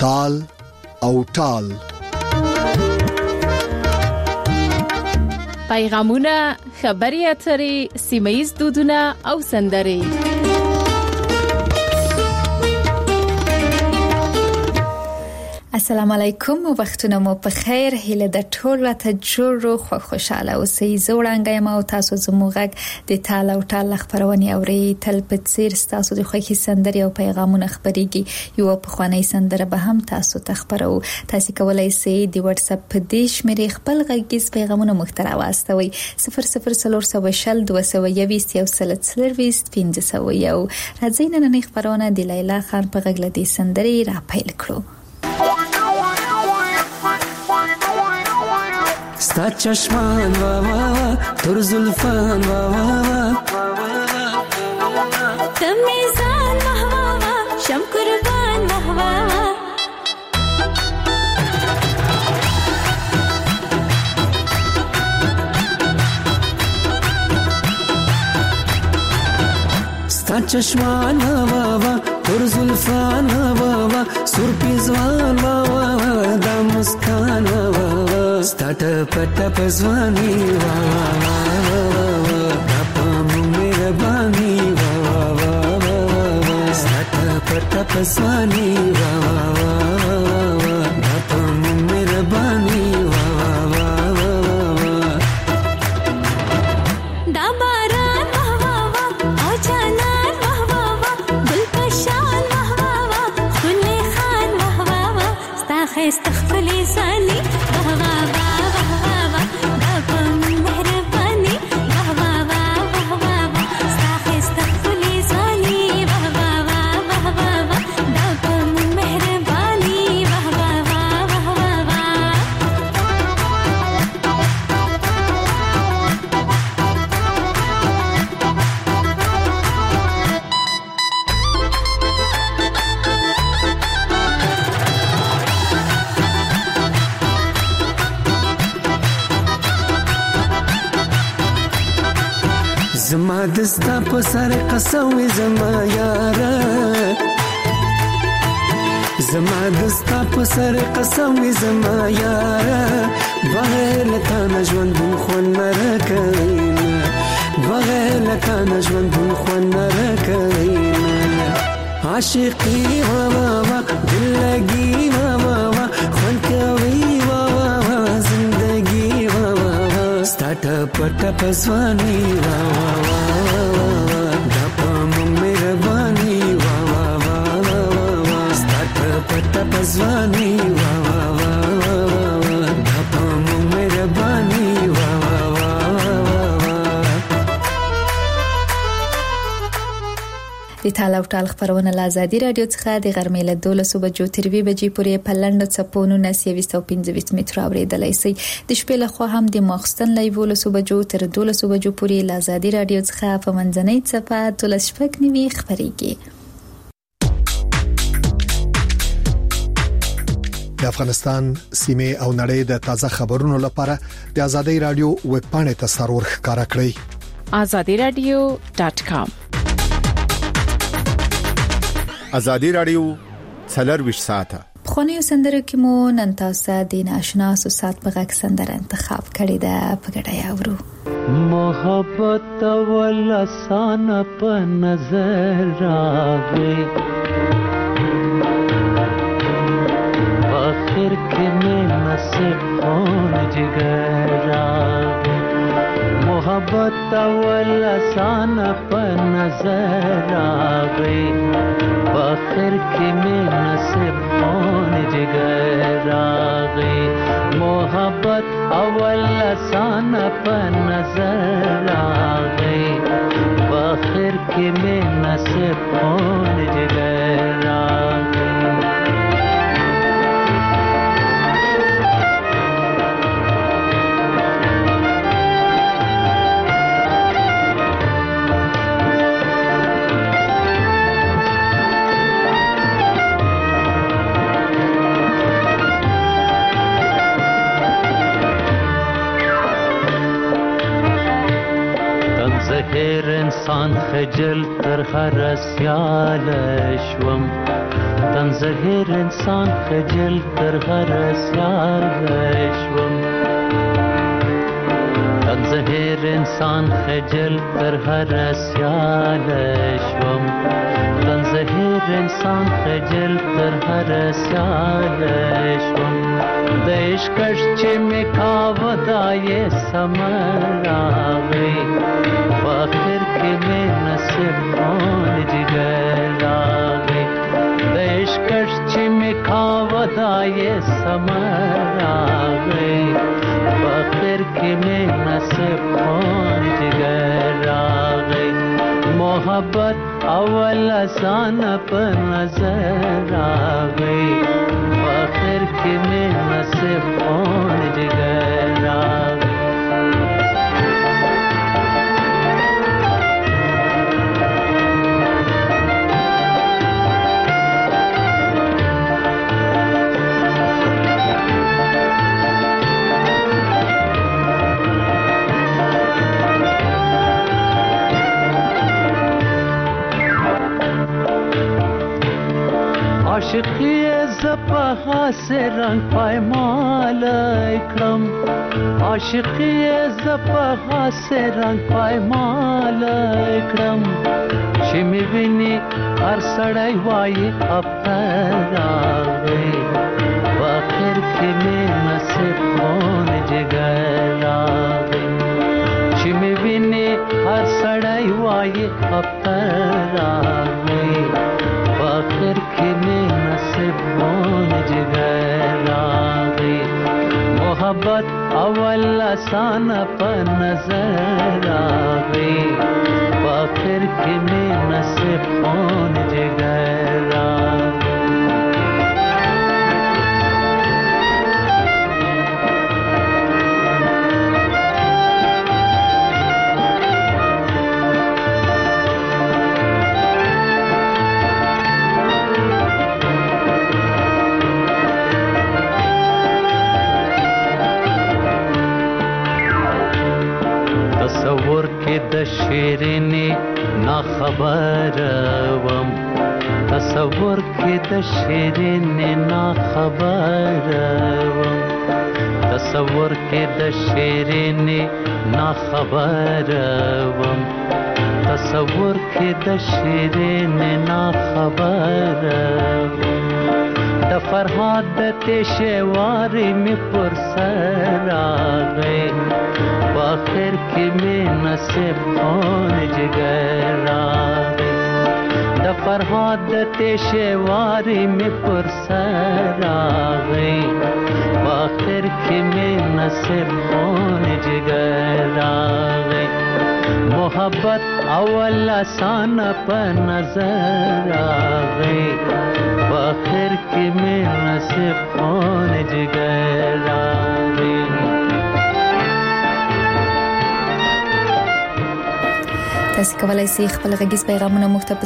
تال او ټال. پیغامونه، خبري اترې، سیمه‌ییز دودونه او سندرې. السلام علیکم، وختونه مو په خیر. هیله د ټول راته جوړ خو خوشاله اوسئ. زوړانګه ما او تاسو زموږ د تال او ټال خبرونه اوري. تل په څیر تاسو د خوښي سندرې او پیغامونه خبريږي. یو په خواني سندره به هم تاسو ته خبرو. تاسو کولای شئ د واتس اپ په دیش مری خپل غږیز پیغامونه مخترا واستوي 00400 220 یو سلسلويست 501. راځي نن خبرونه د لیلا خان په غږ لدی سندرې را پیل کړو. ستا چشمان وا وا وا تر زلفان وا وا وا تمیزان وا وا وا شم قربان وا وا وا ستا چشمان وا وا وا تر زلفان وا وا وا سر پیزوان وا وا وا دا مسکان وا وا ستاټ پټ پزوانی وا وا وا دا پم مهرباني وا وا وا ستاټ پټ پزوانی وا وا وا دا پم مهرباني وا وا وا دا باران وا وا وا او جانان وا وا وا گل پشان وا وا وا خلی خان وا وا وا ستا خست خپلی سانی وا وا زما دستا په سر قسم زما یاره زما دستا په سر قسم زما یاره بغیر لتا نجوان بون خون مرکینا بغیر لتا نجوان بون خون مرکینا عاشقی وا وا وا دلگی وا وا وا خون کوي وا وا وا زندگی وا وا وا ستاټ پټ پسوانی وا وا دا پم مهرباني وا وا وا ستاټ پټ پسوانی وا وا دا پم مهرباني وا وا د تال او ټال خبرونه له آزادي رادیو څخه د غرمې له 12 بجو تر 2 بجې پورې په لنډو چپونو 925 متر اوریدلای شئ. د شپې له خوا هم د ماخستن له 12 بجو تر 12 بجو پورې له آزادي رادیو څخه په منځنۍ چپه 12 خبريږي. د افغانستان سیمه او نړۍ د تازه خبرونو لپاره د آزادي رادیو ویب پاڼه ته سرور ښکارا کړئ azadiradio.com. آزادی رادیو 24 ساعته. خونی سندره کې مو نن تاسو د ناشنا سات په غږ سندره انتخاب کړی ده، په ګډه یاورو. محبت ولا سان په نظر راغی آخر کې مې نصیب خون جګر راغی محبت ولا سان په نظر راغی آخر کې مې نصیب خون جګر راغی محبت اول سان په نظر راغی آخر کې مې نصیب خون جګر راغی انسان خجل تر هر سیال شوم تنزهر انسان خجل تر هر سیال شوم تنزهر انسان خجل تر هر سیال شوم تنزهر انسان خجل تر هر سیال شوم د عشقش چې می کاوه دای سمر راغی په اخر کې می نصیب کون جګر راغی د عشقش چې می کاوه دای سمر راغی په اخر کې می نصیب کون جګر راغی محبت اول آسان په نظر راغی آخر کې مې نصیب کون جګر راغی عاشقی زپها سے رنگ پایمال اکرم عاشقی زپها سے رنگ پایمال اکرم چې می ویني هر سړی وایي افتر راغی په اخر کې مې نصیب کون جګر راغی چې می ویني هر سړی وایي افتر راغی په اخر کې مې نصیب کون جګر راغی محبت اول آسان په نظر راغی په اخر کې مې نصیب کون جګر راغی تصور کې د شیرینې نا خبر وم تصور کې د شیرینې نا خبر وم تصور کې د شیرینې نا خبر وم تصور کې د شیرینې نا خبر وم د فرهاد د تشوارې مې پر سر راغی په اخر کې مې نصیب کون جګر راغی د فرهاد د تشوارې مې پر سر راغی په اخر کې مې نصیب کون جګر راغی محبت اول آسان په نظر راغی په اخر کې مې نصیب کون جګر راغی تاسو کولای شئ خپل غږیز پیغامونه موږ ته په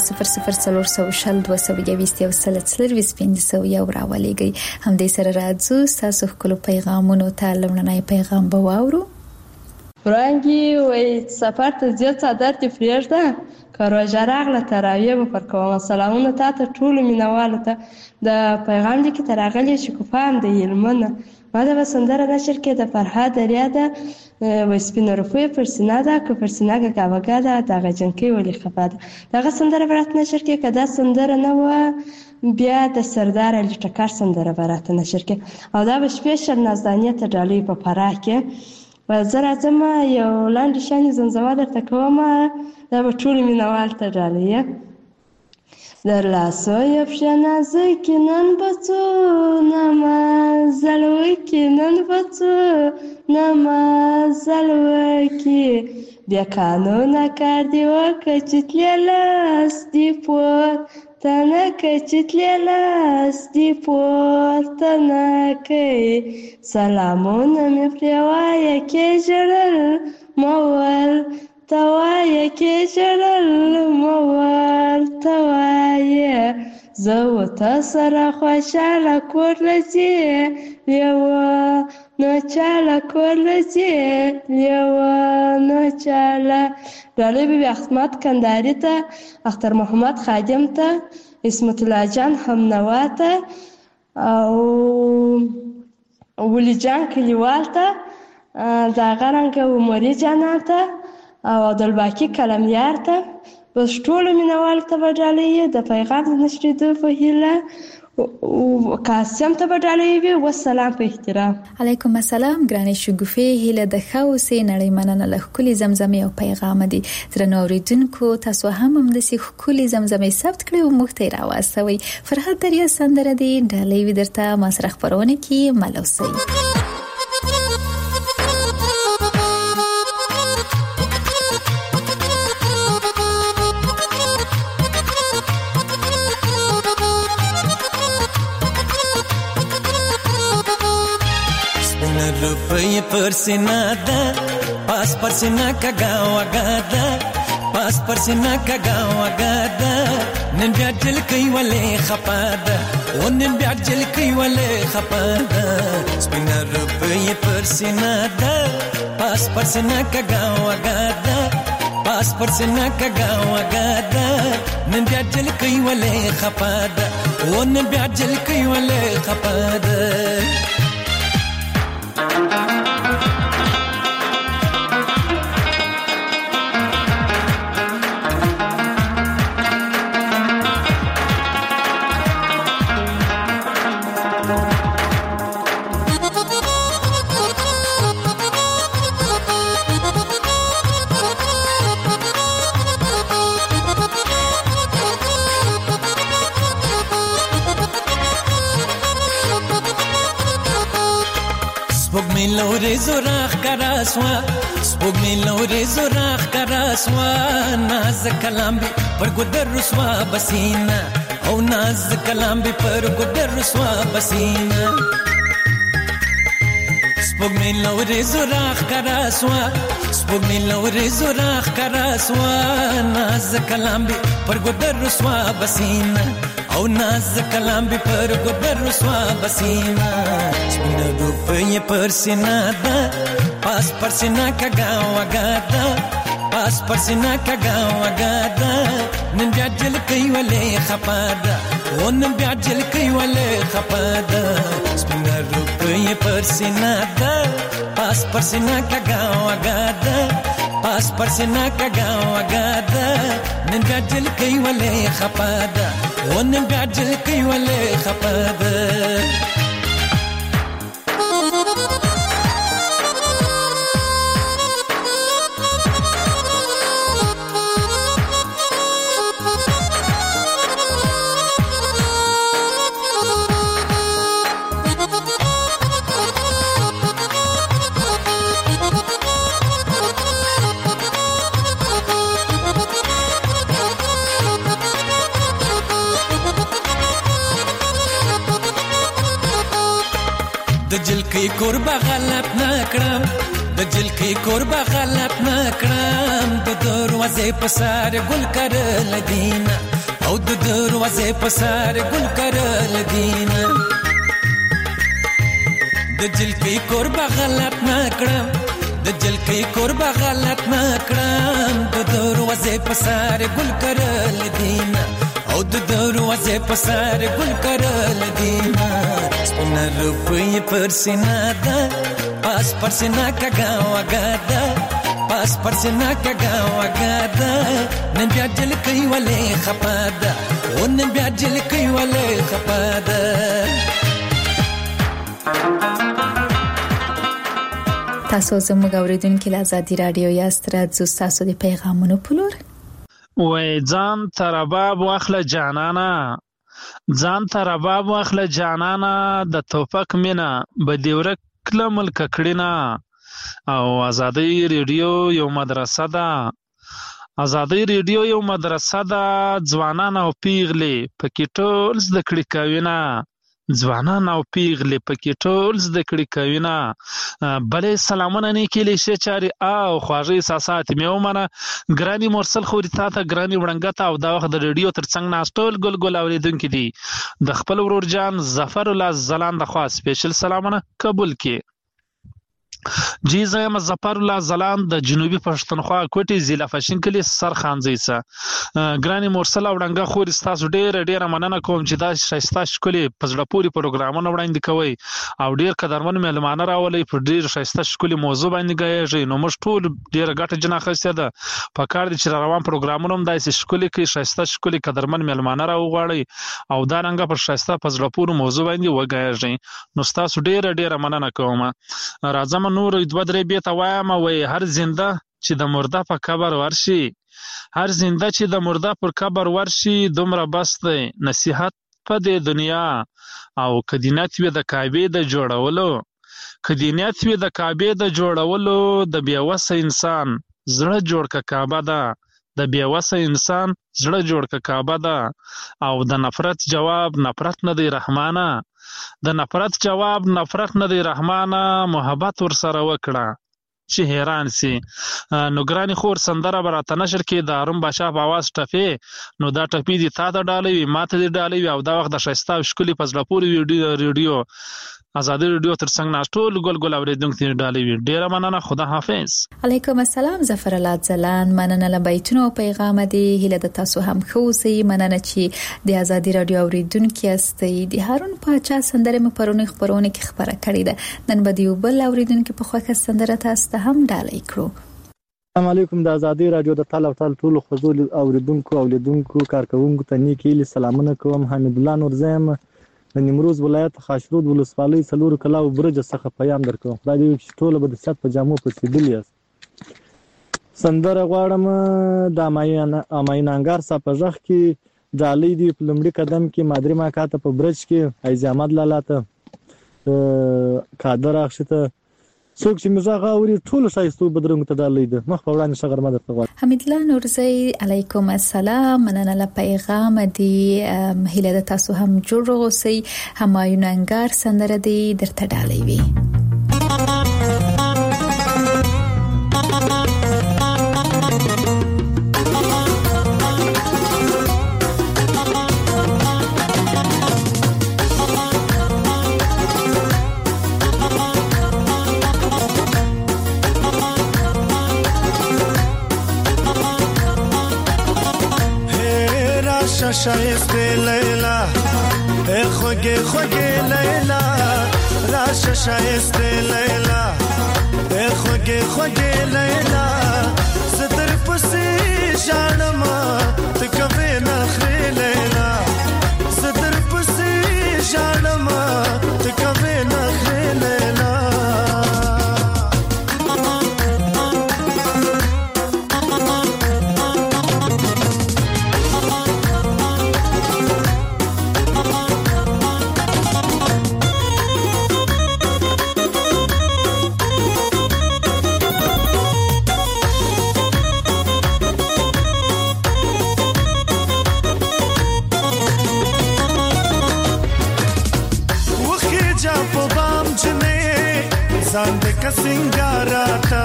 00422 راولېږئ. همدې سره راځو تاسو خپل پیغامونه ته لمړنۍ پیغام به واورو. ورانګي وای سفر ته ځل صادر ته فریږده کاروژه راغله تراویه به پر کوم سلامونه تاسو ټول مینوالو ته د پیغام لیک تراغلی شکوفام د یلمنه ما د وسندره نشر کې د فرهاد ریاده و سپین رفوی پرسینا ده که پرسینا گاوگا ده دغه جنکی ولی خفا ده دغه سندره برات نشر کې که دا سندره نه و بیا د سردار علی ټکر سندره برات نشر کې او دا به سپیشل نازدانیه ته ډالۍ په فراه کې و زه راځم یو لاندې شانې زمزمه درته کوم دا به ټول مینوال ته ډالۍ در لاسوی پښه نازکې نن به څو نمازل وکړي نن به څو نمازل وکړي بیا قانونه کار دې وکړه چې تلې لاس دې پورته نه کوي چې تلې لاس دې پورته نه کوي سلامونه مې پرې وایه کې ژړل مه ورته وایه کې ژړل مه ورته وایه زه ورته سره خوشحاله کور له ځې نو چاله کور لځي لیوانو چاله. ډالۍ به وي احمد کندهاري ته، اختر محمد خادم ته، عصمت الله جان همنوا ته او ولی جان کلیوال ته، د هغه رنګه عمري جانان ته او عبدالباقي کلمیار ته. بس ټولو مینهوالو ته به ډالۍ وي د پیغام د نشرېدو په هیله. قاسم ته به ډالۍ وي. والسلام په احترام. علیکم السلام ګرانې شګوفې، هیله د ښه اوسې، نړۍ مننه له ښکلې زمزمې او پیغام دي. درنو اورېدونکو، تاسو هم همداسې ښکلې زمزمې ثبت کړئ او موږ ته یې راواستوئ. فرحت دریا سندره دی، ډالۍ وي درته ما سره خپرونه کې مل اوسئ. روپی پر سینا دا پاس پر سینا کا گاوا گادا، پاس پر سینا کا گاوا گادا. نن بیا جل کوي ولې خپاده، او نن بیا جل کوي ولې خپاده. سپینا روپی پر سینا دا پاس پر سینا کا گاوا گادا، پاس پر سینا کا گاوا گادا. نن بیا جل کوي ولې خپاده، او نن بیا جل کوي ولې خپاده. سپوږمۍ لورې زوراخ کراسوا، سپوږمۍ لورې زوراخ کراسوا. ناز کلام به پر ګودر رسوا بسینا، او ناز کلام به پر ګودر رسوا بسینا. سپوږمۍ لورې زوراخ کراسوا، سپوږمۍ لورې زوراخ کراسوا. ناز کلام به پر ګودر رسوا بسینا، او ناز کلام به پر ګودر رسوا بسینا. سپینا روپی پر سینا دا پاس پر سینا کا گاوا گادا، پاس پر سینا کا گاوا گادا. نن بیا جل کوي ولې خپاده، او نن بیا جل کوي ولې خپاده. سپینا روپی پر سینا دا پاس پر سینا کا گاوا گادا، پاس پر سینا کا گاوا گادا. نن بیا جل کوي ولې خپاده، او نن بیا جل کوي ولې خپاده. د جلکی کوربه غلط نکړم، د جلکی کوربه غلط نکړم. د دروازې په سر ګل کرل دینه، او د دروازې په سر ګل کرل دینه. د جلکی کوربه غلط نکړم، د جلکی کوربه غلط نکړم. د دروازې په سر ګل کرل دینه، او د دروازې په سر ګل کرل دینه. سپینا روپی پر سینا دا پاس پر سینا کا گاوا گادا، پاس پر سینا کا گاوا گادا. نن بیا جل کوي ولې خپاده، او نن بیا جل کوي ولې خپاده. تاسو زموږ اوریدونکو له آزادي رادیو یاست، راځو تاسو د پیغامونو په لور. وای ځان ته رباب واخله جانانا، ځان ته رباب واخله جانانا. د توفق مینا به دې ورک کله ملک کړینا. او آزادي ریډیو یو مدرسه ده، آزادي ریډیو یو مدرسه ده. ځوانان او پیغلې پکې ټول زده کړې کوي نه، ځوانان او پیغلې پکې ټول زده کړې کوي نه. بلې سلامونه نیکې لیشې چارې او خواږه احساسات مې ومنه. ګراني مرسل خوري تا ته، ګراني وړنګته، او دا وخت د ریډیو تر څنګ ناست ټول ګل ګل اورېدونکي دي. د خپل ورور جان ظفر الله زلان د خوا سپیشل سلامونه قبول کړي. جی زما ظفر الله زلان د جنوبي پښتونخوا کوټي ضلع فشین کلی سرخان زیسا ګرانی مرسل وړنګه خور تاسو ډیره مننه کوم چې دا شایسته شکلي پزړپوري پروګرامونه وړاندې کوي او ډیر قدرمن مهمانه راولي په ډیر شایسته شکلي موضوع باندې غږی نو موږ ټول ډیره ګټه جنا خسته ده په کار دي چې روان پروګرامونه هم داسې شکلي کې شایسته شکلي قدرمن مهمانه راوغواړي او دا رنګه پر شایسته پزړپوري موضوع باندې وغږی نو تاسو ډیره مننه کوم راځم نور دوه درې بیت وایم وای هر زنده چې د مرده په قبر ورشي هر زنده چې د مرده پر قبر ورشي دومره بس دی نصیحت په دې دنیا او کدینت وي د کعبه د جوړولو کدینت وي د کعبه د جوړولو د بیوسه انسان زړه جوړ ک کعبه ده د بیوسه انسان زړه جوړ ک کعبه ده او د نفرت جواب نفرت نه دی رحمانه د نفرت جواب نفرت نه دی رحمانه محبت ور سره وکړه چې حیران سي نو ګرانی خور سندره براته نشر کې د اروم بادشاہ په आवाज ټفي نو دا ټپی دي تا ته ډالوي ماته دي ډالوي او دا وخت د شایسته شکلي پزړپوري ریډیو آزادی ریډیو تر څنګ ناشټول ګل اوریدونکو ډالوي ډیره مننه خدا حافظ علیکم السلام ظفر الله زلان مننه لبیتونو پیغام دی هله د تاسو هم خوسي مننه چې د آزادی رادیو اوریدونکو استي د هارون پاچا سندره مې پرونی خبرونه کې خبره کړې ده نن به دی بل اوریدونکو په خوخه سندره تاسو ته هم ډالۍ کړو السلام علیکم د آزادی رادیو د ټول خزول اوریدونکو کارکونکو ته نیکی سلامونه کوم حمید الله نورزم د نیمروز ولایت خاشرود ولسوالۍ څلور کلاو برج څخه پیغام درکوم خدای دې چې ټول به د سات په جامو پسې دلیاست سندره غواړم د اماین انګار صاحب په ځخ کې ډالۍ دی په لمړي قدم کې مادری ما کاته په برج کې ایز احمد لالاته کادر اخشته څوک چې مزه غاوري ټول شایستو بدرنګ ته ډالۍ ده مخ په وړاندې شغر مدد کوي حمید الله نورزی علیکم السلام مننه له پیغام دی هله د تاسو هم جوړ اوسئ همایون انګار سندره دی درته ډالۍ وي شایسته لیلا اے خوږه خوږه لیلا راشه شایسته لیلا اے خوږه خوږه لیلا ستر پسې ژړما تکوي نخري لیلا ستر پسې ژړما تکوي نخري لیلا ځان د کسنګاراتا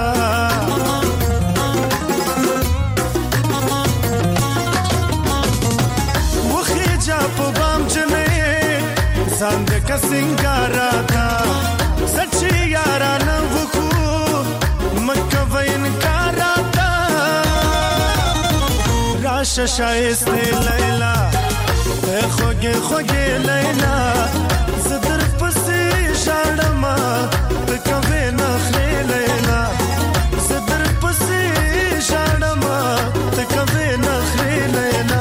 وخی جا په بام جنې ځان د کسنګاراتا سچي یارانه وکو مکه وین کاراتا راشه شایسته لیلا خوږه خوږه لیلا زدر پسې شاړما کوي نخري لیلا صدر پسې شاړما ته کوي نخري لیلا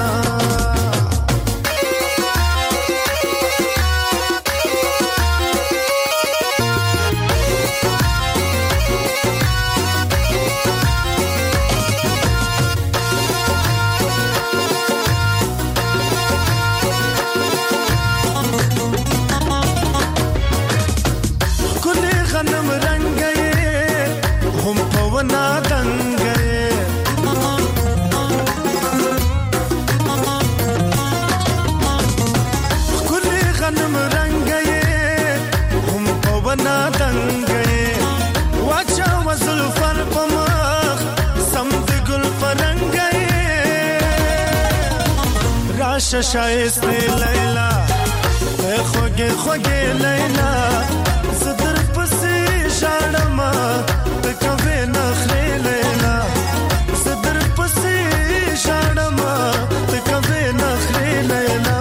شایسته لیلا خوږه خوږه لیلا صدر پسې شړما تکوي نخري لیلا صدر پسې شړما تکوي نخري لیلا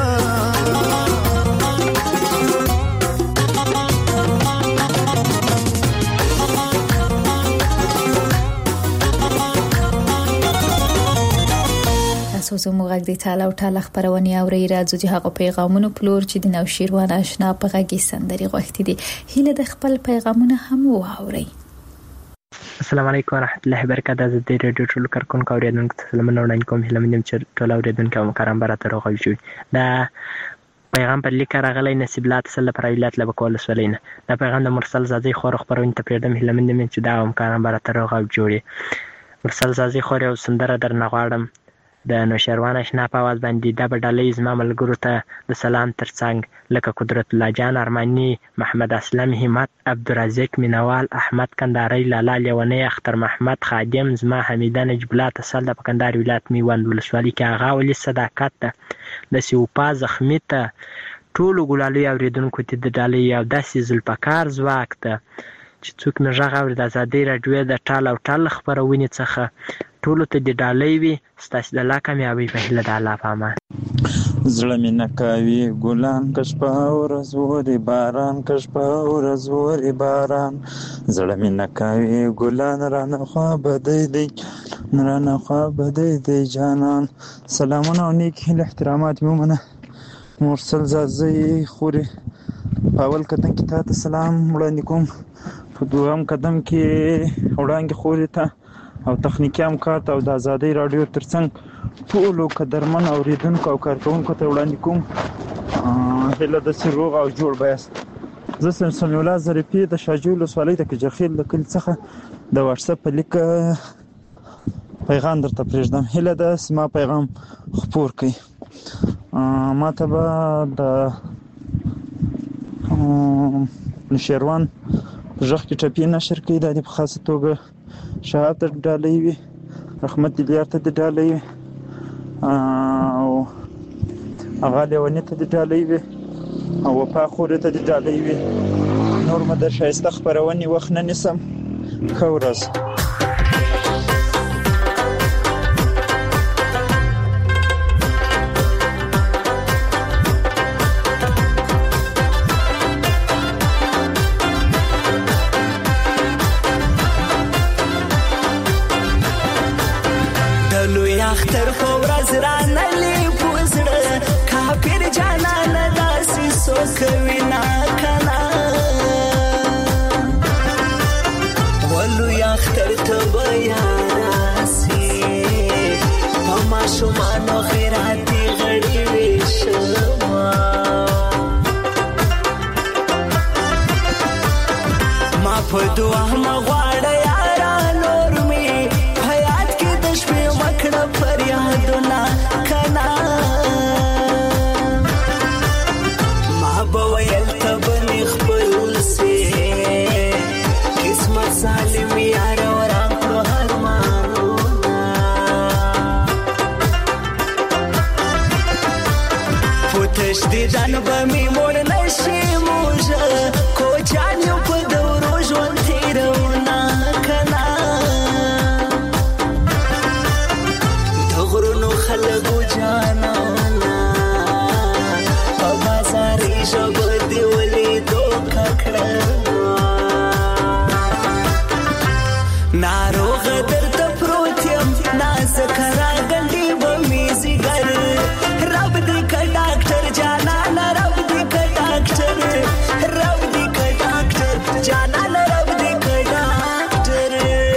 تاسو زموږ د تعالی او تعالی خبرونه اوري راځي چې هغه پیغامونه پلور چې د نو شیروان آشنا په غږی سندري غوښتي دي هله د خپل پیغامونه هم واوري. السلام علیکم ورحمت الله وبرکاته. د دې رادیو ټول کارکونکو اوریدونکو ته سلامونه وړاندې کوم. هله منم چې ټول اوریدونکو مو کارم برابر راغلی شي. دا پیغام په لیک راغلی نصیب الله تسل پر ویلات لبه کول سولینه. دا پیغام د مرسل زادي خور خبرونه ته پردم. هله منم چې دا هم کارم برابر راغلی جوړي. مرسل زادي خور یو سندره درنه غواړم د نوشیروان آشنا په आवाज باندې د بدلې زما ملګرو ته د سلام ترڅنګ لکه قدرت الله جان ارمانی، محمد اسلم، همت، عبدالرزاق مینوال، احمد کندهاری، لالا لیونی، اختر محمد خادم، زما حمیده نجیب الله تسل د کندهار ولایت میوند ولسوالۍ کې هغه ولې صداقت ته د سیوپا زخمی ته ټول ګلالي اوریدونکو ته د ډالۍ او داسې زلپکار ځواک ته چې څوک نه غږ اوري د ازادي رادیو د ټال او ټال خبرونه څخه ټول ته د ډالۍ وي. ستاسو د لا کامیابی په هیله د الله په امان. زړه مې نه کوي ګلان کش په ورځ ورې باران کش په ورځ ورې باران زړه مې نه کوي ګلان رانه خوا بدې دی رانه خوا بدې دی جانان. سلامونه او نیک هیله احترامات مې ومنه. مرسل زازي خوري په اول قدم کې تاسو سلام وړاندې کوم. په دوهم قدم کې وړاندې خوري ته او تخنیکی همکار ته او د ازادي رادیو ترڅنګ ټولو قدرمن اوریدونکو او کارکونکو ته وړاندې کوم هله د سروغ او جوړ بیاست. زه سمسمی الله ظریفي د شاجول ولسوالۍ د کجخیل د کلي څخه د واتس اپ په لیک پیغام درته پرېږدم. هله د سما پیغام خپور کړئ. ما ته به د نوشیروان غږ کې ټپي نشر کړي. دا په خاصه توګه شهاب ته ډالۍ وي، رحمت دیلیار ته ډالۍ وي او هغه لیونی ته ډالۍ وي او وفا خوري ته ډالۍ وي. نور مدر شایسته خبرونه وخت نه نسم. ښه ورځ. اختر فورز رانه لی پوزړه کافر جانان داسې سوکوي نا کنا ولو اختر ته بیا راسي ما شومانو خیراتي غړي وشما ما په دعا ما غواړه یارا نور می حیات کې د شپې مکړه فریادونه کنا ما بویل تبني خپل سي قسمت سالم یار وران کړو هر مانونه پوتش دي ځان به می مور نشي موجه کو چانیو په دورو ژوند تیرونه کنا دغرونو خلګو جانانا په بازار ژبه دی ولې دوکه کړه ناروغ درته پروت یم نازک راغلی به مې ځیګر رب دې که ډاکټر جانانه رب دې که ډاکټر رب دې که ډاکټر جانانه رب دې که ډاکټر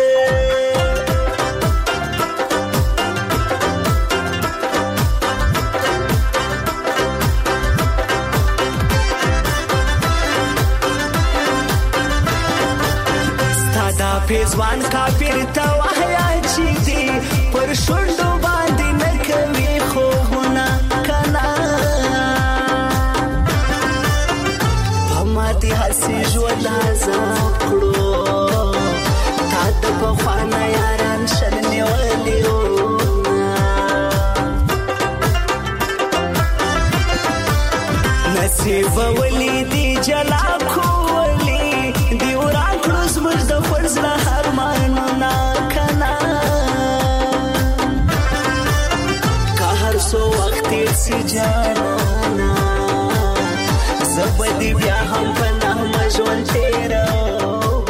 ستا پیزوان کافر ته وحیا چې دی پر شونډو باندې نه کوي خوبونه کنا په ماتې هسې ژوند عذاب کړو تا د پخوانه یاران شل نیولي نصیب ولی دی جلا کولی دی وران کړو زموږ د خپل زړه ارمانونه کنه که هر څو وخت تېر سي جانانه زه به دې بیا هم په نغمه ژوند تېروم.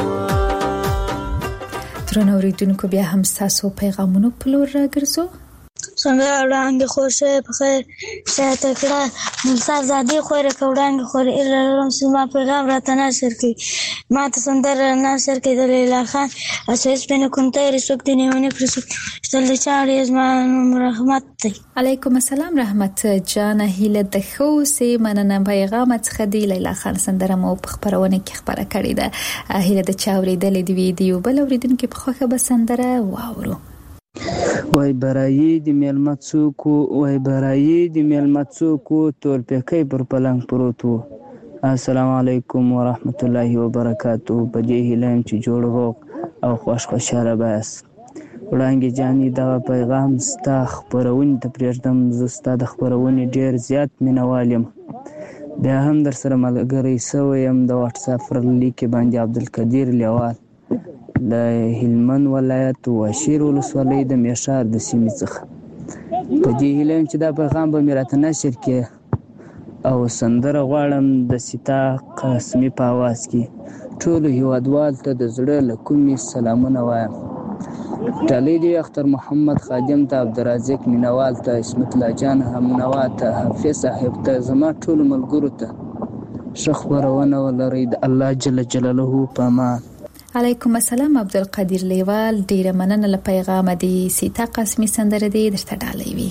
درنو اورېدونکو بیا هم ستاسو پیغامونو په لور راګرځو. څنګه وړاندې خور صاحب په خیر صحت کړه نثار زادي خوره کوړانګ خوره الهام سما پیغام راته نشر کی ما ته سندر نشر کی د لیلا خان اساس بنه كنت رسوک د نیونه پرسو شتل چاړې زمان رحمت دی. علیکم السلام رحمت جان هیله د خو سي مننه پیغام څخه دی لیلا خان سندره مو په خبرونه کې خبره کړې ده. هیله د چاوري د ویډیو بل اوریدونکو په خوخه به سندره واورو. وای برایي د میلمڅوکو وای برایي د میلمڅوکو تور پکې پر پلنګ پروت وو. السلام علیکم ورحمت الله وبرکاتہ. په دې هیلم چې جوړ روغ او خوشاله باس وړاندې جاني دا پیغام ستا خبرونه ته پرېږدم. زستا د خبرونه ډیر زیات مینوالم بیا هم در سره ملګری سویم. د واتس اپ پر لیک باندې عبدالقدیر لیوال د هلمند ولایت واشیر ولسوالۍ د میشار د سیمې څخه. په دې هیله چې دا پیغام به مې راته نشر کړي او سندره غواړم د سیتا قاسمي په اواز کې ټولو هیوادوال ته د زړه له کومې سلامونه وایم. ټالی دی اختر محمد خادم ته عبدالرزاق مینوال ته اسمت الله جان همنوا ته حافظ صاحب ته زما ټولو ملګرو ته ښه خپرونه ولرئ. د الله جل جلاله په امان. علیکم السلام عبدالقدیر لیوال ډیره مننه له پیغام دی سیتا قاسمی سندره دی درته ډالۍ وي.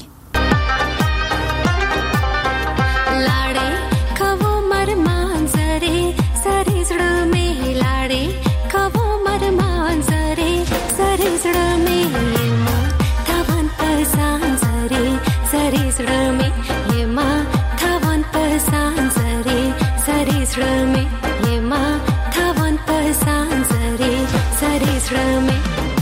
لاړې کوو مرمان زری سری زړه مې لاړې کوو مرمان زری سری زړه مې ما تاوان پسان زری سری زړه مې ما تاوان پسان زری سری زړه مې ما تاوان پسان زری سری زړه مې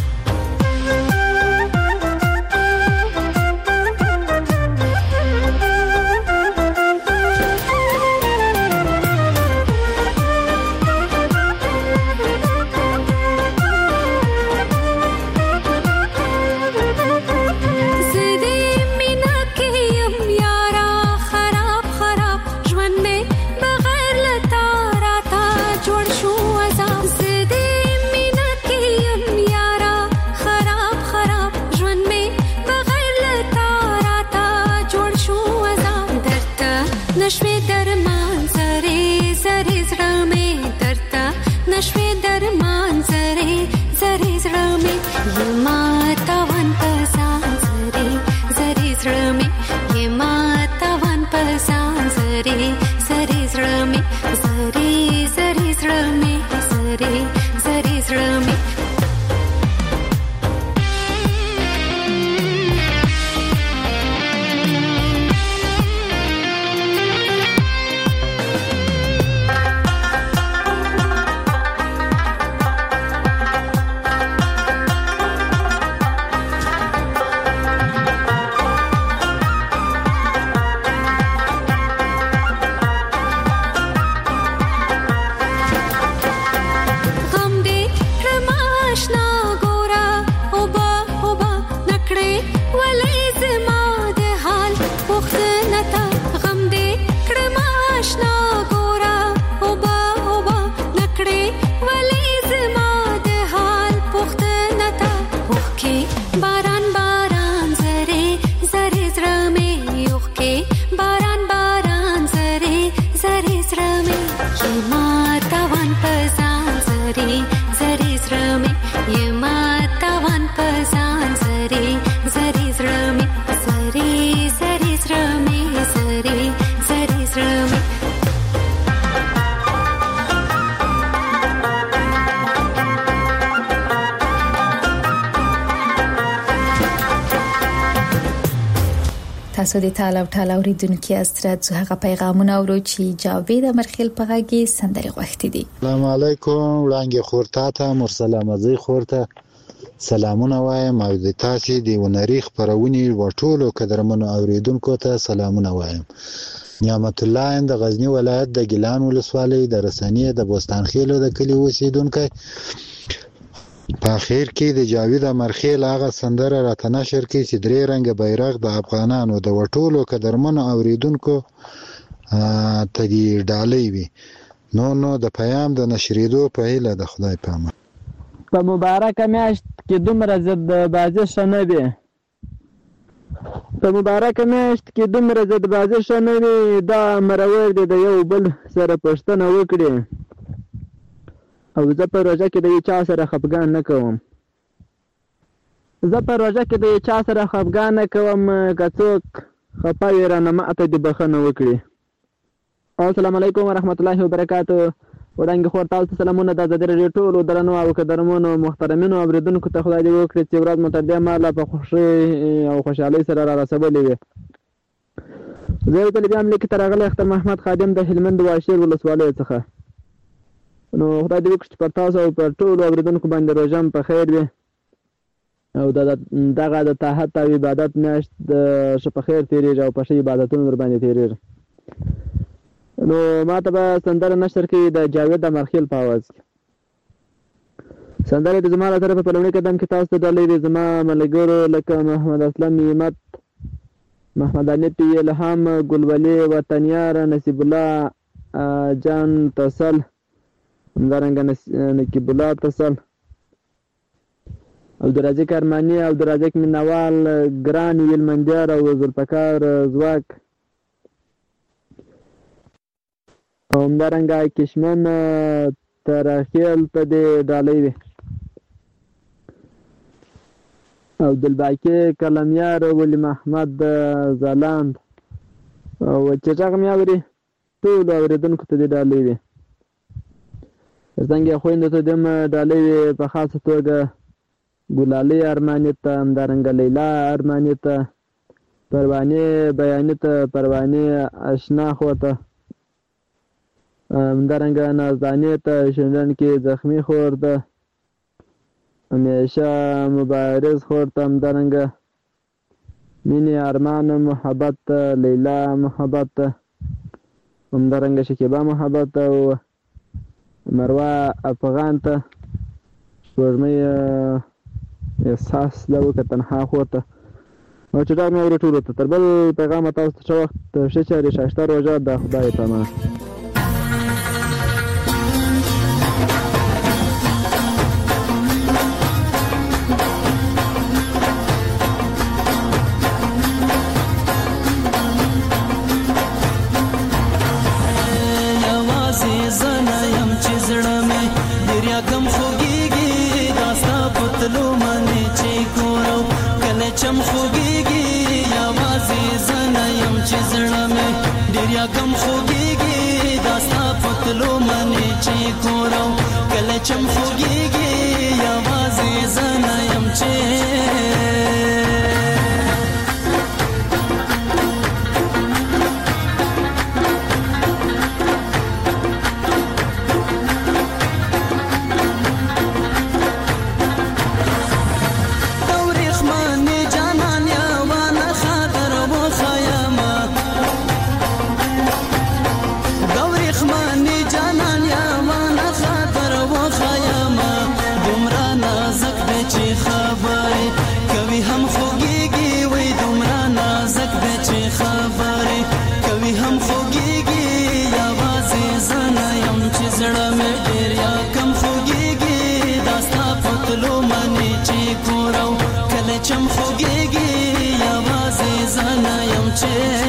تاسو د ټال اوریدونکو استراد زه هغه پیغامونه اورو چې جاوید امرخیل په غږی سندري غوښتي دي. السلام علیکم وړاندې خورته ته مرسله مزي خورته سلامونه وایم او د تاسو د ونری خبرونی وټولو قدرمنو اوریدونکو ته سلامونه وایم. نعمت الله د غزنی ولایت د ګیلان ولسوالۍ د رسنۍ د بوستانخیلو د کلي اوسیدونکی. په اخر کې د جاوید امرخیل هغه سندره راته نشر کړي چې درې رنګه بیرغ د افغانانو د وټولو قدرمنو اوریدونکو ته دې ډالۍ وي. نو د پیام د نشریدو په هیله د خدای په امان. په مبارکه میاشت کې دومره ضد بازي ښه نه وي. دا مرور دي د یو بل سره پښتنه وکړي، او زه په روژه کې د چا سره خفګان نه کوم. که څوک خفه وي رانه ماته دې بخښنه وکړي. السلام علیکم ورحمت الله وبرکاتو. وړاندې خور تاسو ته سلامونه. د ازادي راډیو ټولو درنو او قدرمنو محترمینو اورېدونکو ته خدای دې وکړي چې ورځ مو تر دې مهاله په خوښۍ او خوشحالۍ سره را رسولې وي. زه یو ځل بیا هم لیکې ته راغلی اختر محمد خادم د هلمند واشیر ولسوالیو څخه. نو خدای دې وکړي چې پر تاسو او پر ټولو اورېدونکو باندې روژه په خیر وي، او دغه د طاعت او عبادت میاشت ښه په خیر تېرېږي او په ښه عبادتونو ورباندې تېرېږي. نو ما ته به سندره نشر کړي د جاوید امرخیل په اواز کې. سندره د زما له طرفه په لومړي قدم کې تاسو ته ډالۍ دي زما ملګرو لکه محمد اسلم نعمت، محمد انیت الهام، ګلولي وطنیار، نصیب الله جان تصل، همدارنګه نقیب الله تصل، عبدالرزاق ارماني، عبدالرزاق مینوال، ګران ویلمندیار او ذوالفقار ځواک، او همدارنګه کشمن ترخیل ته دې ډالۍ وي، او عبدالباقي کلمیار، ولی محمد ځلاند، او چې غږ مې اوري ټولو اورېدونکو ته دې ډالۍ وي. څنګه خویندو ته دې هم ډالۍ وي، په خاصه توګه ګلالۍ ارماني ته، همدارنګه لیلا ارماني ته، پروانې بیاني ته، پروانې اشناخو ته، همدارنګه نازدانې ته، شنډن کې زخمي خور ته، همیشه مبارز خور ته، همدارنګه مینې ارمان محبت ته، لیلا محبت ته، همدارنګه شکیبا محبت ته، او مروه افغان ته، سپوږمۍ احساس ده وکړه تنها خور ته، او چې ډاګ مې اوري ټولو ته. تر بل پیغامه تاسو ته ښه وخت، ښه چارې، ښایسته روژه د خدای په امان. چم خوږیږي یوازې زه نه یم چې زړه مې ډېر یاګم خوږیږي دا ستا په تلو منې چې ګورم کله چم خوږیږي یوازې زه نه یم چې چم خوږیږي یوازې زه نه یم چې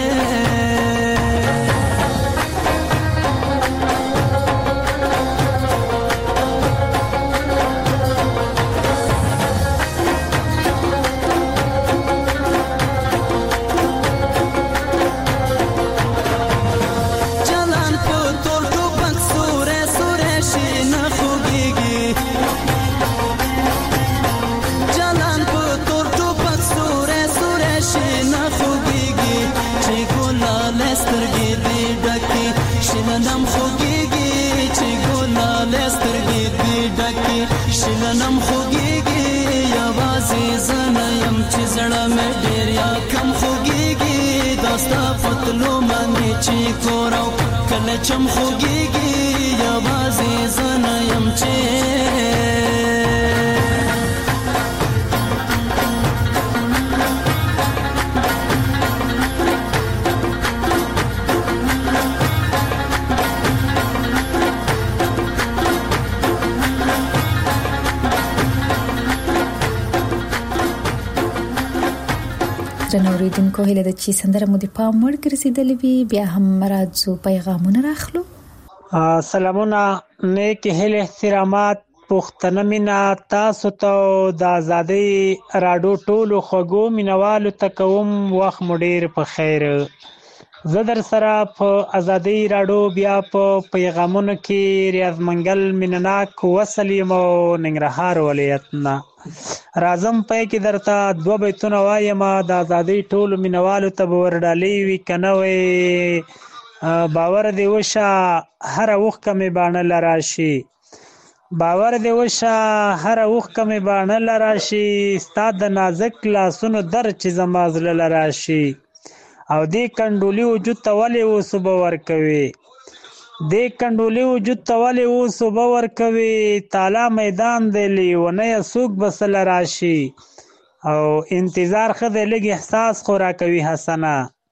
شلنم خوږیږي یوازې زه نه یم چې زړه مې ډېر یا کم خوږیږي دا داستا پتلو باندې چې کورو کله چم خوږیږي یوازې زنه یم چې نوریدونکو هیله ده چې سندره مو د پام وړ ګرځېدلې وي. بیا هم راځو پیغامونه راخلو. سلامونه، نیک هیله احترامات، پښتنه مینا تاسو ته د ازادۍ راډیو ټولو خوږو مینوالو ته کوم. وخت مو ډیر په خیر. زه در سره په ازادۍ راډیو بیا په پیغامونو کې ریاض منګل مینناک وصل یم او ننګرهار ولایت نه. راځم پای کې درته 2 بیتونه وایم. د ازادۍ ټولو مینوالو ته به ورډالۍ وي که نه وي باور دې وشه هره اوښکه مې باڼله راشي. باور دې وشه هره اوښکه مې باڼله راشي. ستا د نازک لاسونو در چې زما زړه راشي. او دې کنډولي وجود ته ولې اوس اوبه ورکوي؟ دې کنډولي وجود ته ولې اوس اوبه ورکوي؟ تالا میدان دی لیونی څوک به سله راشي. او انتظار ښه دی لږ احساس خو راکوي حسنه.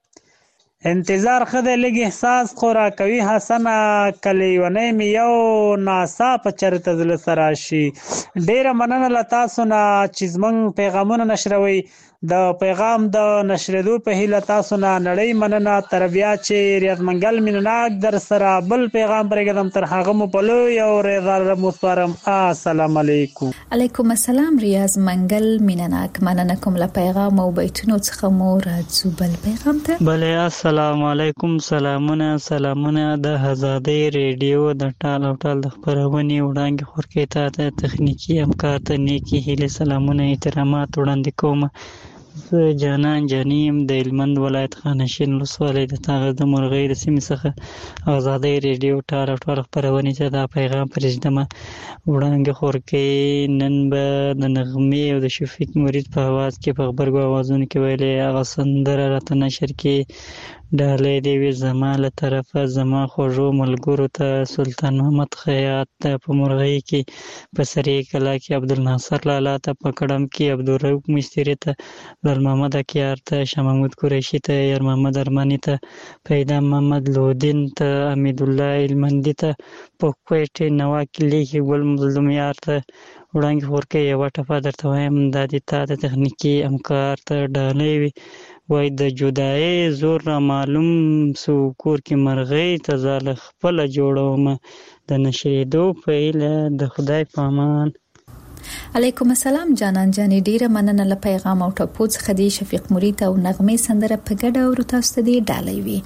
انتظار ښه دی لږ احساس خو راکوي حسنه. که لیونی مې یو ناڅاپه چېرته زړه ته راشي. ډېره مننه له تاسو نه چې زموږ پیغامونه نشروئ. د پیغام د نشریدو په هیله تاسو نه نړۍ مننه. تر بیا چې ریاض منګل مینناک در سره بل پیغام پرېږدم تر هغه مو په لوی او رضا مو سپارم. السلام علیکم. علیکم السلام ریاض منګل مینناک. مننه کوم له پیغام او بیتونو څخه مو راځو بل پیغام ته. بله السلام علیکم. سلامونه د ازادۍ ریډیو د ټال او ټال د خپرونې وړاندې خورکې ته د تخنیکي همکار ته نیکی هیلې سلامونه احترامات وړاندې کوم. زه جانان جانیم د هلمند ولایت خانشین ولسوالۍ د تاغ د مرغۍ د سیمې څخه ازادۍ ریډیو ټال او ټال خپرونې ته دا پیغام پرېږدم. وړاندې خورکې نن به د نغمې او د شفیق مرید په اواز کې په غبرګو اوازونو کې ویلې هغه سندره راته نشر کې ډالۍ دې وي زما له طرفه زما خوږو ملګرو ته. سلطان محمد خیاط ته په مرغۍ کې، په سرې کلا کې عبدالناصر لالا ته، په کړم کې عبدالرؤف مستري ته، لال محمد اکیار ته، شاه محمود قریشي ته، یار محمد ارماني ته، پیدا محمد لودین ته، حمید الله هلمندي ته، په کوټې نوا کلي کې ګل مظلوم یار ته. وړاندې خورکې یوه ټپه درته وایم دا دې تا د تخنیکي همکار ته ډالۍ وي. وای د جدایۍ زور را معلوم سو کور کې مرغۍ ته ځاله خپله جوړومه. د نشریدو په هیله د خدای په امان. علیکم السلام جانان جانې ډیره مننه له پیغام او ټپو څخه دی. شفیق مرید او نغمې سندره په ګډه اورو تاسو ته دی ډالۍ وي.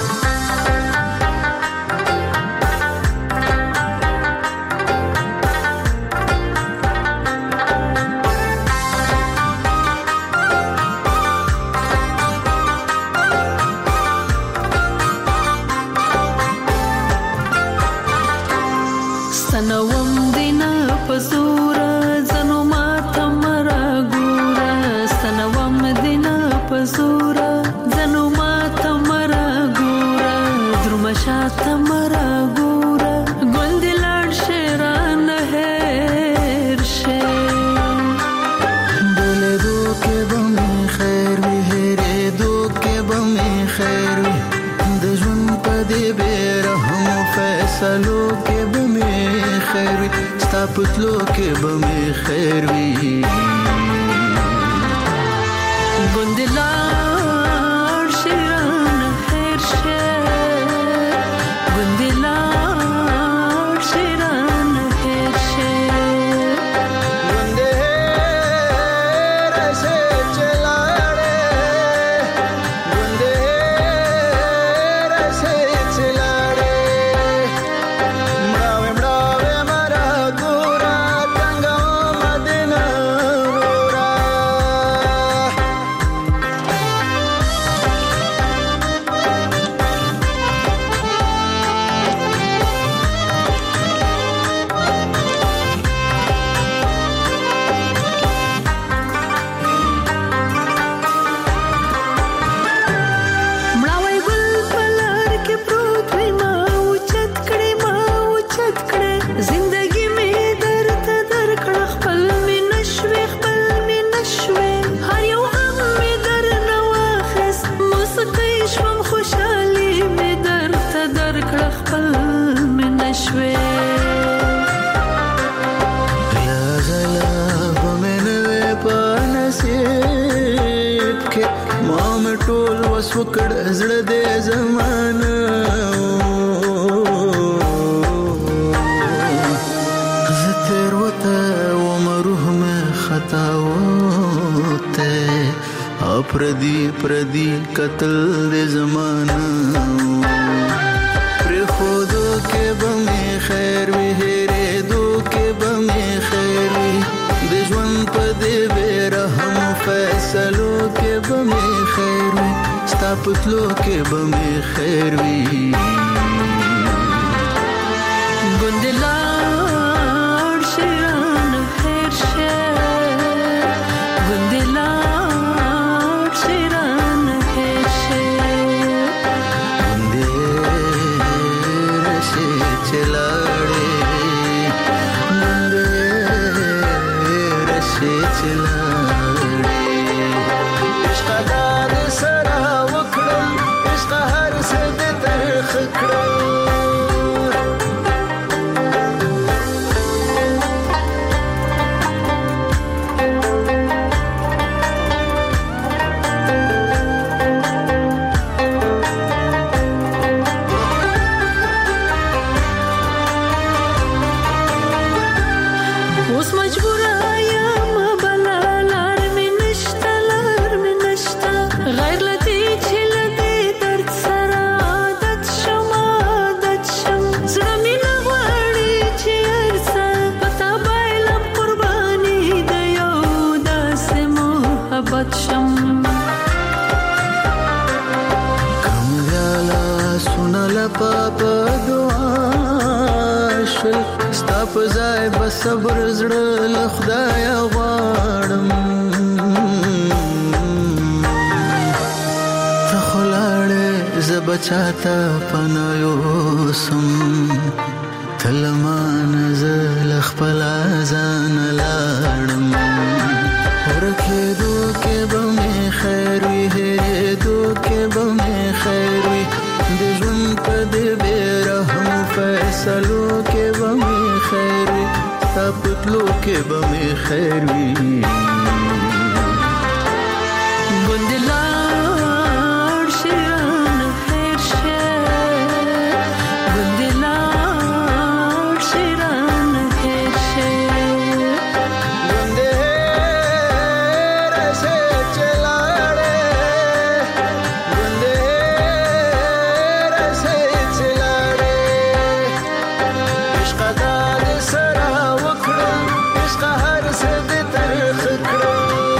سنوم دینا پزورا زنو ماتا مرا گورا. سنوم دینا پزورا زنو ماتا مرا گورا. درمشاتا مرا گورا. گل دلار شیران هیر شیر. بولے دو کے بمی خیر وی ہیرے دو کے بمی خیر وی. دجون پدی بیرحم فیصلو کے بمی خیر وی. ستا پتلو کې به مې خیر وي. ګوندلار شیران خیر شه. ګوندلار شیران خیر شه. ګوندې راسه چلاړې. ګوندې راسه چلاړې. وکړ زړه دې زمانه زه تیر وته وم روح مې خطا وته پردی قتل دې زمانه پرېښودو کې به مې خیر وي هېرېدو کې به مې خیر وي د ژوند په دې بې رحمو فیصلو کې به مې خیر وي ستا په تلو کې به مې خیر وي ګوندې لاړ شي رانه هېر شه ګوندې لاړ شي رانه هېر شه ګوندې راشي چې لاړې ګوندې راشي چې لاړې عشقه دا دې سره وکړم عشقه هر څه دې ترخه کړم اوس مجبوره یم بله لار مې نشته لار مې نشته غیر له دې چې له دې درد سره عادت شم زړه مې نه غواړي چې هر څه په تا بایلم قرباني د یو داسې محبت شم کمزاله سونه لپا په دعا شل ستا په ځای به صبر زړه له خدایه غواړم ته خو لاړې زه به چاته پناه یوسم ته له مانه زه له خپله ځانه لاړم ورکېدو کې به مې خیر وي هېرېدو کې به مې خیر وي د ژوند په دې بې رحمو فیصلو کې به مې خیر وي ستا په تلو کې به مې خیر وي ګوندې لاړ شي رانه هېر شه ګوندې لاړ شي رانه هېر شه ګوندې راشي چې لاړې ګوندې راشي چې لاړې عشقه دا دې سره وکړم عشقه هر څه دې ترخه کړم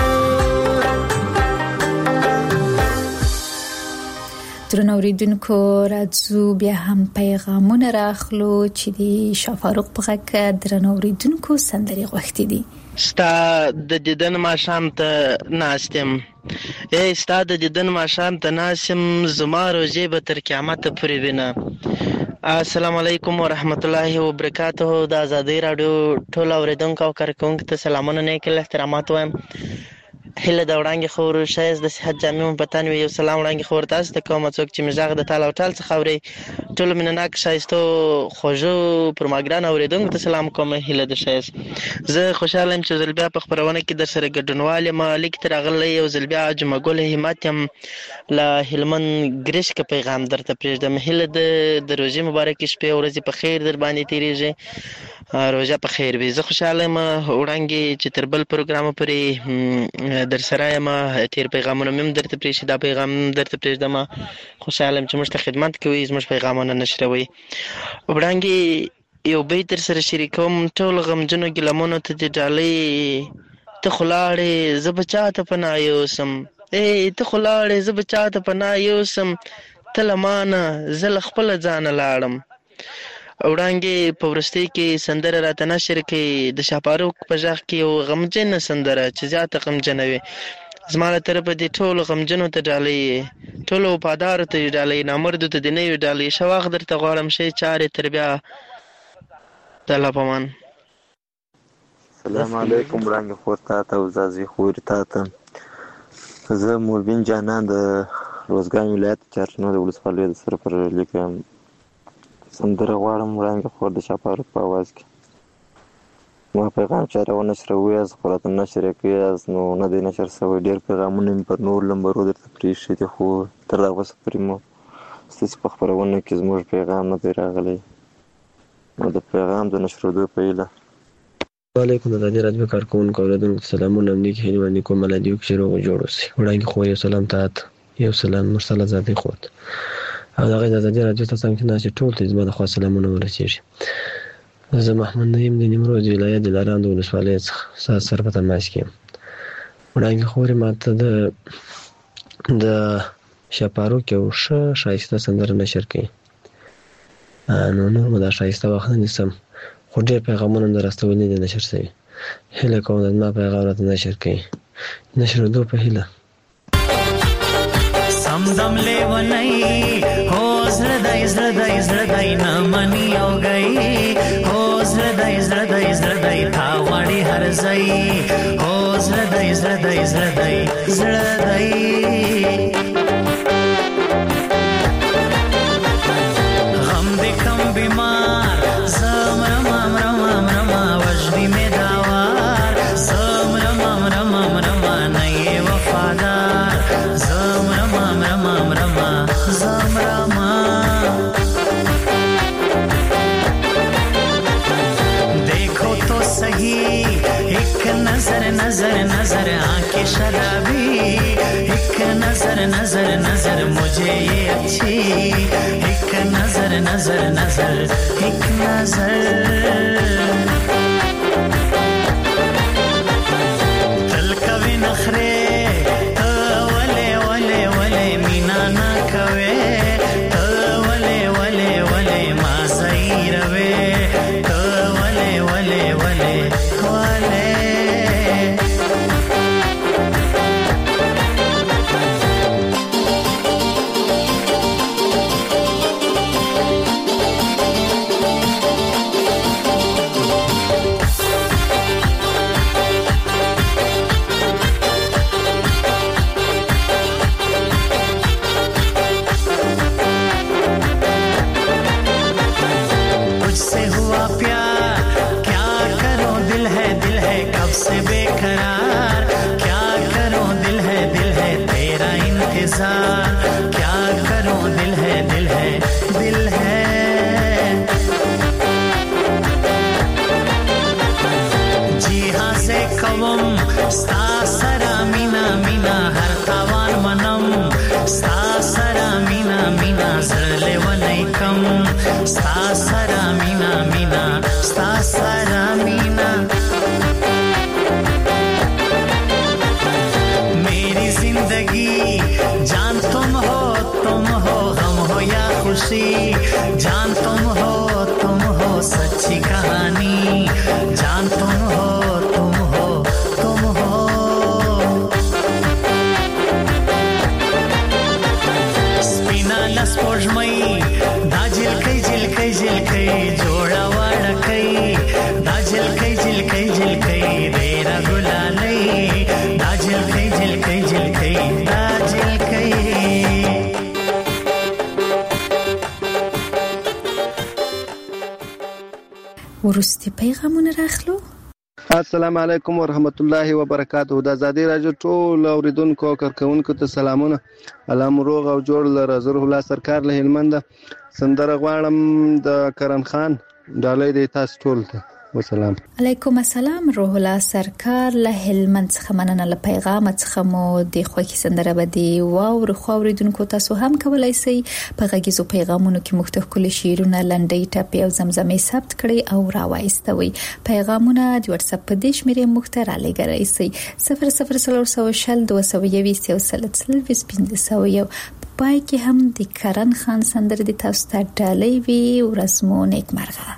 درنو اوریدونکو راځو بیا هم پیغامونه راخلو چې د شفاروق په غږ درنو اوریدونکو سندري غوښتي دي ستا د دیدن ماښام ته ناستم ستا د دیدن ماښام ته ناستم زما روزې به تر قیامته پورې وینه السلام علیکم ورحمت الله وبرکاته د آزادۍ راډیو ټول اوریدونکو او کارکونکو ته سلامونه نیک احترامات وایم هله د وړاندې خبرو شایست د صحت جامع مبتن وي یو سلام وړاندې خبر تاسو ته کوم څوک چې مزاغ د تاله او ټال څخه اوري ټول منناک شایستو خوږو پرماګران اوریدونکو ته سلام کوم هله د شایست زه خوشاله یم چې زلبیا په خبرونه کې در سره ګډونوال یم لیک تر غلې یو زلبیا جمعګل همت یم لا هلمن ګریش کا پیغام درته پرېږدم هله د روزي مبارک شپه ورځې په خیر در باندې تیریږي روزه په خیر وي زه خوشاله یم وړاندې چې تر بل پروګرام پرې در سره یم تیر پیغامونه مم درته پرېږدم دا پیغام درته پرېږدم خوشاله یم چې موږ ته خدمت کوي زموږ پیغامونه نشروي وړاندې یو بیت در سره شریکوم ټول غمجنو ګلمونو ته د ډالۍ ته خو لاړې زه به چاته پناه یوسم ته خو لاړې زه به چاته پناه یوسم ته له مانه زه له خپله ځانه لاړم وړاندې په وروستۍ کې سندره راته نشر کړي د شاپاروق په غږ کې یو غمجنه سندره چې زیاته غمجنه وي زما له طرفه دې ټولو غمجنو ته ډالۍ ټولو وفادارو ته ډالۍ نامردو ته دې نه وي ډالۍ ښه وخت درته غواړم ښې چارې تر بیا د الله په امان السلام علیکم وړاندې خور تا ته او زازي خورې تا ته زه موربین جانان د روزګان ولایت چارچنو د ولسوالۍ د سره پر لیکم سندره غواړم وړاندې خور د شاپاروق په اواز کې ما پیغام چاره و نشروي از خورات نشر کوي از نو نه دی نشر سوی ډیر پیغامونه پر نور لمبرو درته پریښي دي خو تر دغه وسه پورې مو ستاسو په خپرونه کې زموږ پیغام نه دی راغلی نو د پیغام د نشرېدو په هیله. وعلیکم د ازادي راډیو کارکوونکو اوریدونکو سلامونه نیک هیلې باندې کوم ملادیو کې روغ جوړ اوسئ. وړاندې خو یو سلام تات یو سلام مرسل آزادي خوت او دغه د ازادي راډیو ته څنګه نه چې ټول ته زما د خوا سلامونه ورسیږي. زه محمد نعیم د نیمروز ولایت د دلارام د ولسوالۍ څخه سر په تماس کې یم. وړاندې خو ماته د شپارو کې یو ښه ښایسته سندره نشر کړي نو نور مو دا ښایسته وخت نه نیسم خو ډېر پیغامونه مې راستوي نه دي نشر شوي. هیله کوم د زما پیغام راته نشر کړي نشرېدو په هیله. سمدم لیونی هو زړه دی نه مني او گئی هو زړه دی تا غواړي هر ځای هو زړه دی غم دې کم بیمار زم رما وجدی می داوار زم رما نه یې وفادار زم رما देखो तो सही एक नजर आंखें शराबी एक नजर मुझे ये अच्छी एक नजर एक नजर तल कभी नखरे वले मीना ना कवे वले मा सही रवे वले से बेकरार क्या करूं दिल है तेरा इंतजार क्या करूं दिल है जी हाँ से कवम स्ता सरा मीना हर तावान मनम स्ता सरा मीना जरले वनैकम स्ता सरा मीना स्ता सरा मीना जिंदगी जान तुम हो गम हो या खुशी जान तुम हो सच्ची कहानी जान तुम हो स्पिना लस्पोजमई दा झिलकै जोड़ा वाड़कै दा झिलकै रेरा गुलालै दा झिलकै ورستی پیغامونه راخلو. السلام علیکم ورحمت الله وبرکاته. د ازادي راډیو ټول اوریدونکو او کارکونکو ته سلامونه. الله روغ او جوړ لره. زه روح الله سرکار له هلمند سندره غواړم د کرن خان ډالۍ د تاسو ټول ته. وسلام. علیکم السلام روح الله سرکار له هلمند څخه مننه له پیغام څخه مو د خوښي سندره بدی واو خوریدونکو تاسو هم کولای شئ په غږیزو پیغامونو کې مختلف کلی شعرونه لنډۍ ټاپي او زمزمې ثبت کړئ او راوایستوي. پیغامونه د واتس اپ په دیش مری مختار لګرئ شئ 0040 220 1500 پای کې هم د کرن خان سندره د تاسو ته ډالۍ وی ورسمو نیک مرغه.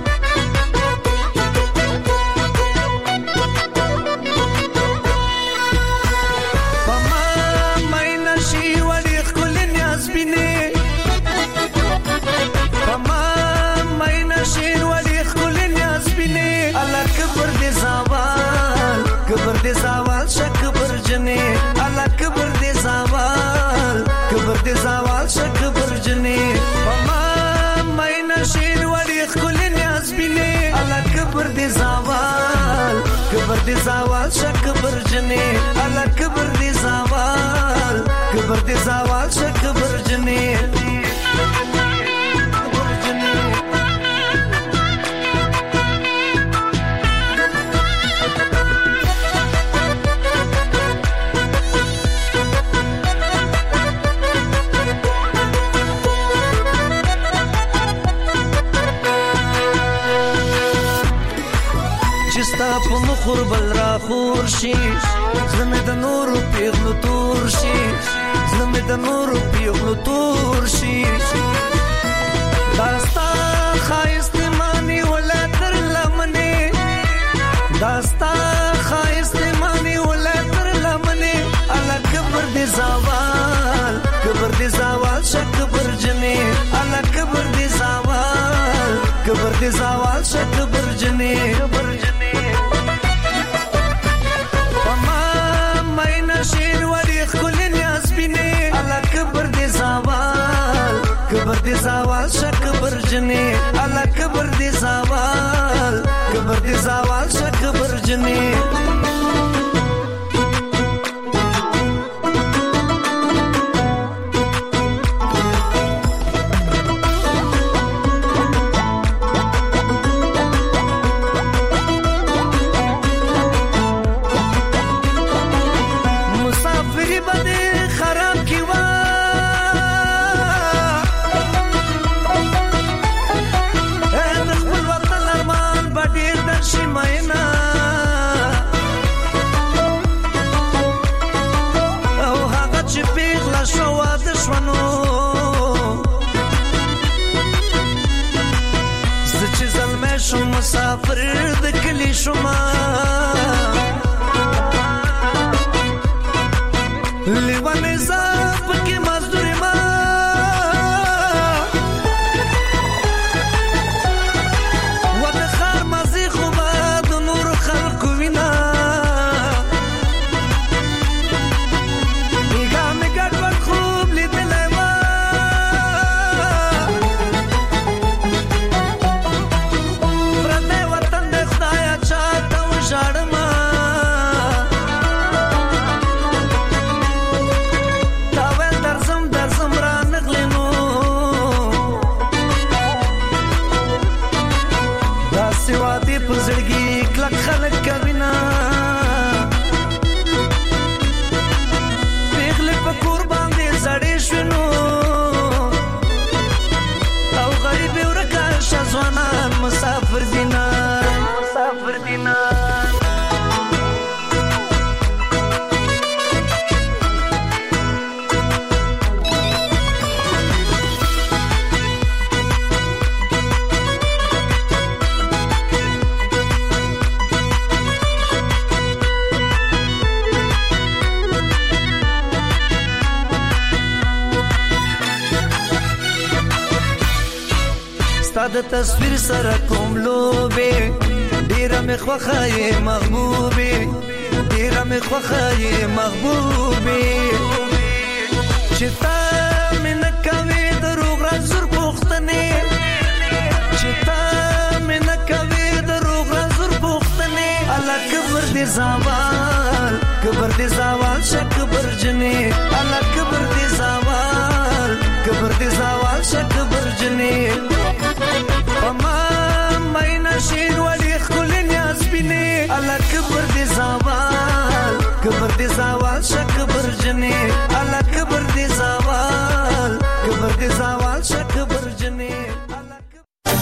کبر دی زوال کبر دی زوال شک برجنی الا کبر دی زوال کبر دی زوال شک برجنی په مخور بل را خور شي زلمه د نورو پیغلو تور شي زلمه د نورو پیغلو تور شي داستا خایست مانی ولا تر لمنه داستا خایست مانی ولا تر لمنه الا کبر دی زوال کبر دی زوال شک برجنی الا کبر دی زوال کبر دی زوال شک برجنی شیر وری خلن یاسبینه الا کبر دی زوال کبر دی زوال شک برجنی الا کبر دی زوال کبر دی زوال شک برجنی مسافر د کلی شما لیوانه زاپ کې مزدور ما و د خار مزي خو باد نور خلق وینا میګه میګه په خوب لیدلای ما خلق کبینا پیغله په کور باندې زړې شنو او غریب ورکا شزوانان مسافر دینا مسافر دینا د تصویر سره کوم لوبه ډیره مې خوخه محبوبه ډیره مې خوخه محبوبه چې تا مې نه کوي دروغ رازور پوښتنه چې تا مې نه کوي دروغ رازور پوښتنه الا کبر دې زوال کبر دې زوال شک برجنه الا کبر دې زوال کبر دې زوال شک برجنه